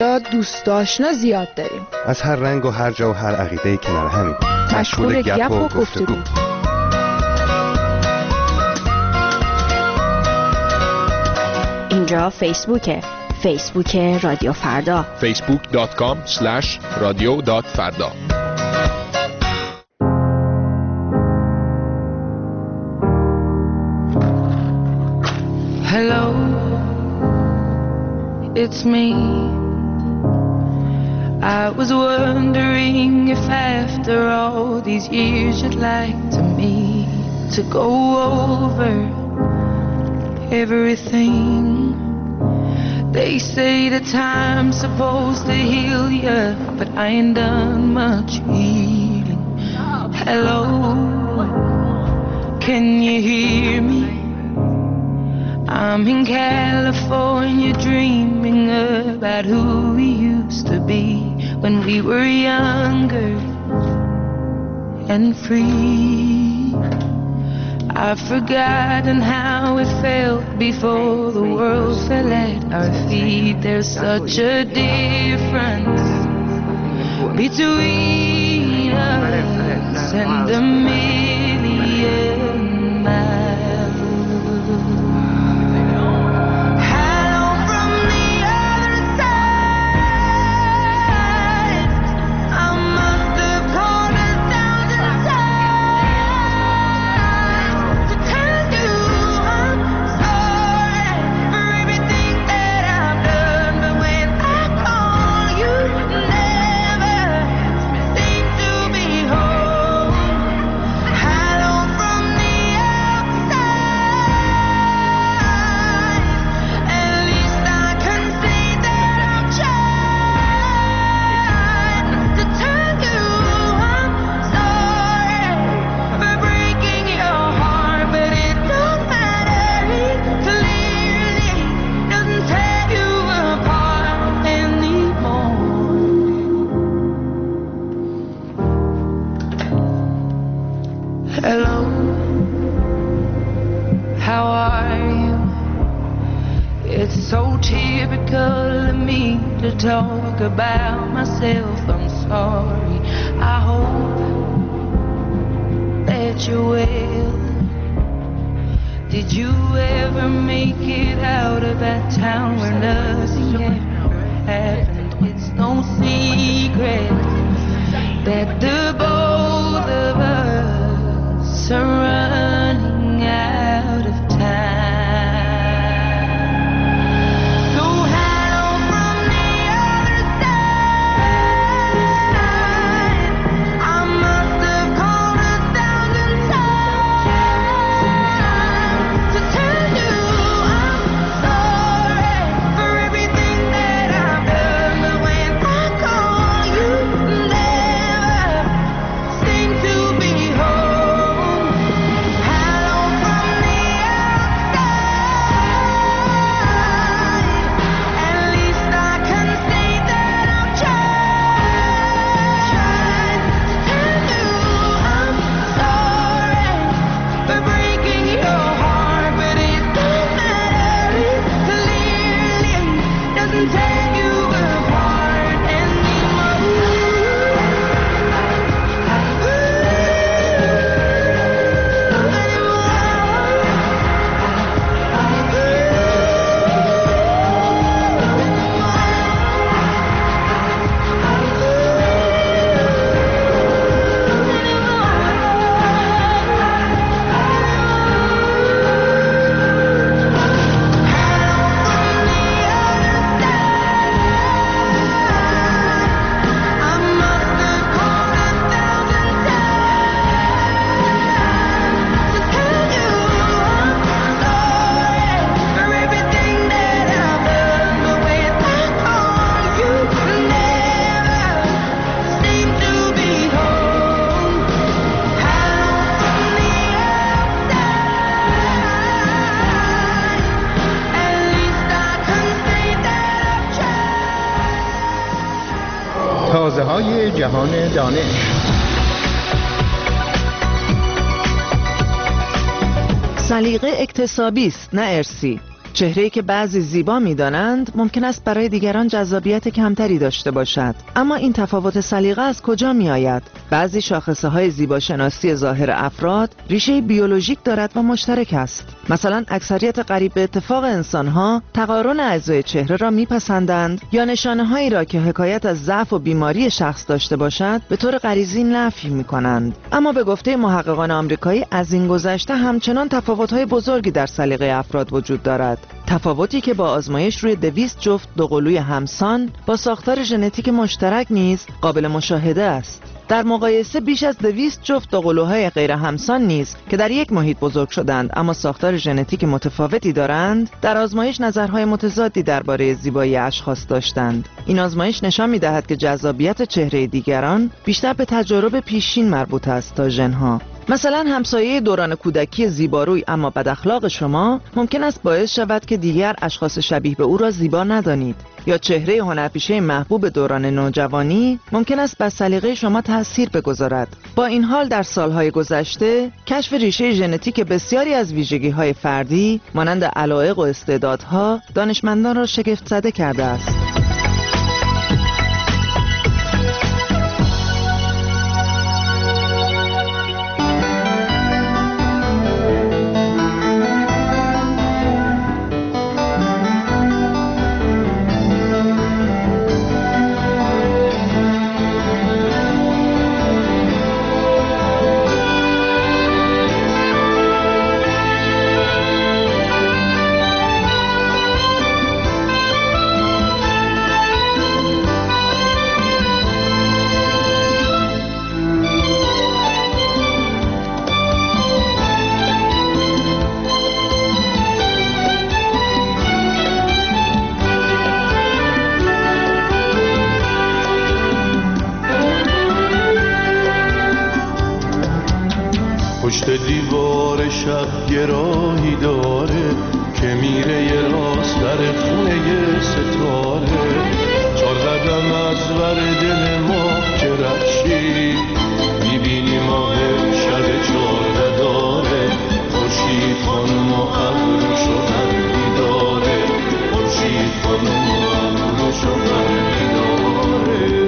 دوست آشنا زیاد داریم. از هر رنگ و هر جا و هر عقیده‌ای کنار همین. مشغول گپ و گفتگو. اینجا فیسبوک رادیو فردا. facebook.com/radio.farda. Hello, it's me. I was wondering if after all these years you'd like me to go over everything. They say that time's supposed to heal ya, but I ain't done much healing. Hello, can you hear me? I'm in California dreaming about who we used to be when we were younger and free. I've forgotten how it felt before the world fell at our feet. There's such a difference between us and a million miles. Hello from the other side. I must have called 1,000 times to tell you I'm sorry for everything that I've done. But when I call, you never seem to be home. Hello from the outside. At least I can say that I've tried to tell you I'm sorry for breaking your heart, but it don't matter. It clearly doesn't tear you apart anymore. Hello, how are you? It's so typical of me to talk about myself. I'm sorry. I hope that you're well. Did you ever make it out of that town where nothing ever happened? It's no secret that the both of us are running out of time. So hello from the other side. I must have called 1,000 times to tell you I'm sorry for everything that I've done. But when I call, you never seem to be home. Hello from the outside. At least I can say that I've tried to tell you I'm sorry for breaking your heart, but it don't matter. It clearly doesn't tear you apart تازه‌های جهان دانش. سلیقه اکتسابی است نه ارثی. چهره‌ای که بعضی زیبا می‌دانند ممکن است برای دیگران جذابیت کمتری داشته باشد. اما این تفاوت سلیقه از کجا می‌آید؟ بعضی شاخصه‌های زیباشناسی ظاهر افراد ریشه بیولوژیک دارد و مشترک است. مثلا اکثریت قریب به اتفاق انسان‌ها تقارن اعضای چهره را می‌پسندند یا نشانه‌هایی را که حکایت از ضعف و بیماری شخص داشته باشد به طور غریزی نفی می‌کنند. اما به گفته محققان آمریکایی از این گذشته همچنان تفاوت‌های بزرگی در سلیقه افراد وجود دارد. تفاوتی که با آزمایش روی 200 جفت دوقلوی همسان با ساختار ژنتیک مشترک نیز قابل مشاهده است. در مقایسه بیش از 200 جفت دوقلوهای غیر همسان نیز که در یک محیط بزرگ شدند اما ساختار ژنتیک متفاوتی دارند، در آزمایش نظرهای متضادی درباره زیبایی اشخاص داشتند. این آزمایش نشان می‌دهد که جذابیت چهره دیگران بیشتر به تجارب پیشین مربوط است تا ژن‌ها. مثلا همسایه دوران کودکی زیباروی اما بد اخلاق شما ممکن است باعث شود که دیگر اشخاص شبیه به او را زیبا ندانید، یا چهره هنرپیشه محبوب دوران نوجوانی ممکن است بر سلیقه شما تأثیر بگذارد. با این حال در سالهای گذشته کشف ریشه ژنتیک بسیاری از ویژگی‌های فردی مانند علایق و استعدادها دانشمندان را شگفت زده کرده است. پشت دیوار شب گراهی داره که میره یه راست در خونه یه ستاره، 4 قدم از ور دل ما که رفشی میبینی ماه شب 14 داره، خورشید خانم و ابروشو برمی داره، خورشید خانم و ابروشو برمی داره.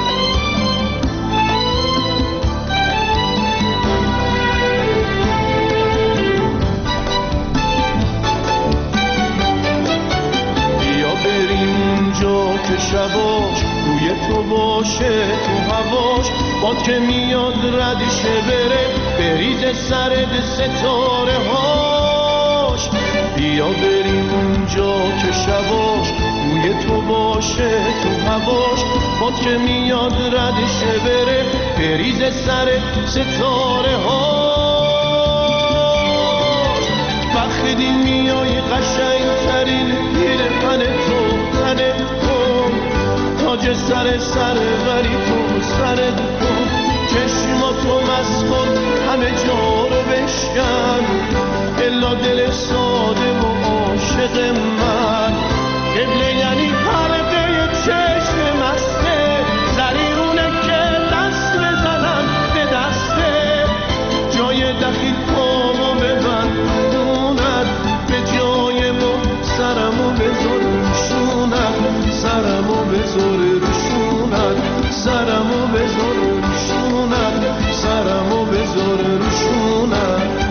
که شباش روی تو باشه تو هواش، باد که میاد ردشه بره بریز سر ستاره هاش. بیا بریم اونجا که شباش روی تو باشه تو هواش، باد که میاد ردشه بره بریز سر ستاره هاش. وقتی میای قشنگ ترین پیرهن تو تنه کن، تاج سر ولی تو سر کن، چشماتو مست کن همه جا رو بشکن، الا دل ساده و عاشق من. قبله یعنی حلقه چشم مسته، زریرونه که دست بزنم به دسته، جای دخیل پامو ببندونت به جای ما، سرمو بذار روشونت، سرمو بذار روشونت، سرمو بذار روشونت، سرمو بذار روشونت.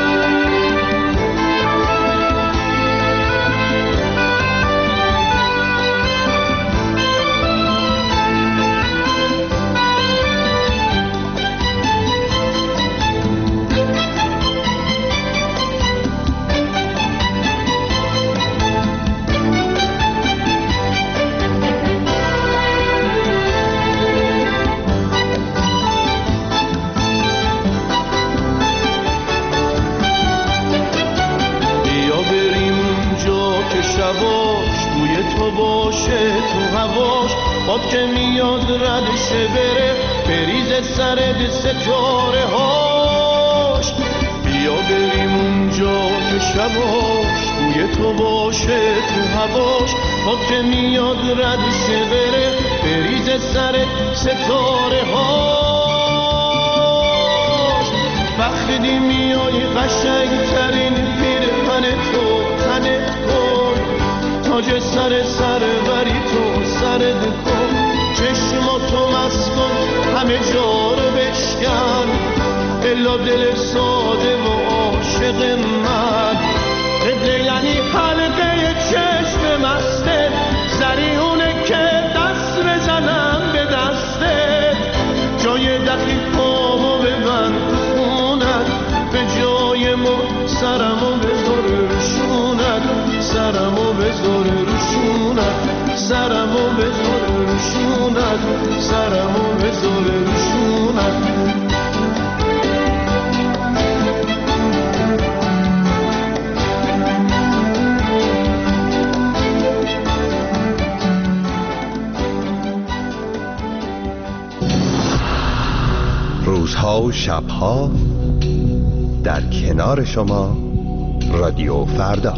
باد که میاد ردشه بره بریز سر ستاره هاش. بیا بریم اونجا که شباش بوی تو باشه تو هواش، باد که میاد ردشه بره بریز سر ستاره هاش. وقتی میای قشنگ ترین پیرهن تو تنه کن، تاج سر سروری تو سرت کن، چشماتو مست کن، همه جا رو بشکن، الا دل ساده و عاشق من. قبله یعنی حلقه چشم مسته، زریونه که دست بزنم به دسته، جای دقیق پامو ببند خونت، به جای ما سرمو بذار روشونت، سرمو بذار روشونت، سرمو بذار روشونت، سرمو بذار روشونت. روزها و شبها در کنار شما رادیو فردا.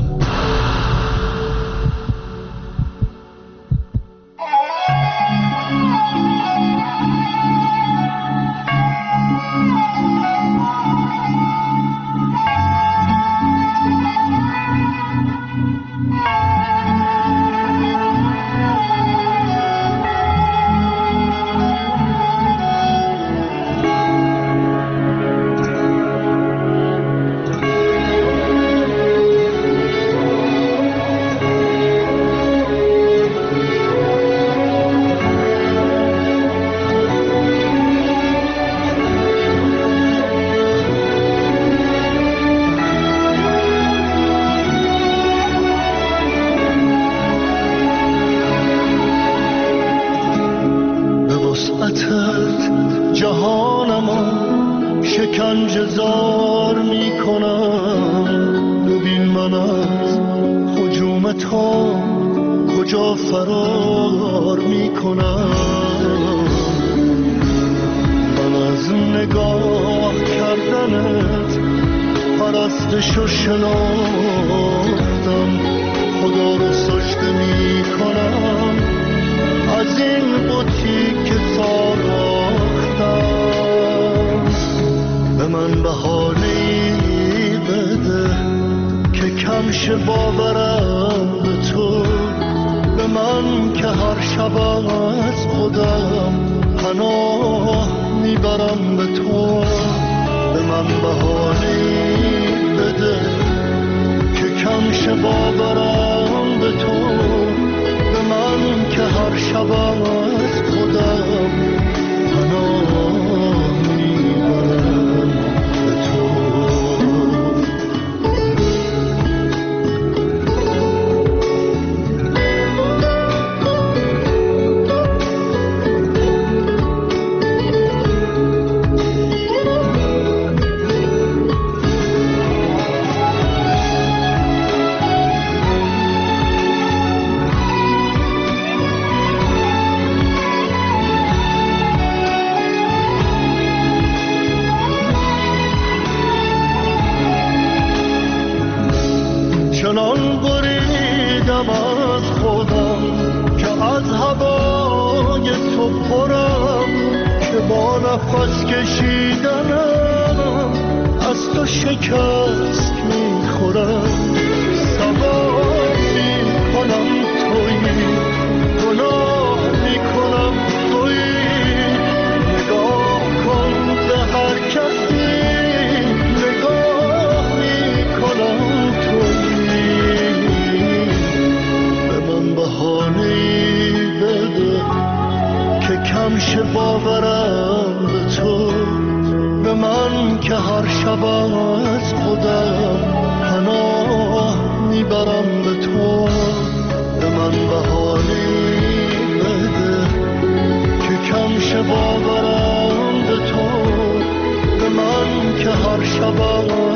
باورم به تو، به من که هر شب از خودم پناه میبرم به تو. به من بهانه‌ای بده که کم شه باورم به تو، به من که هر شب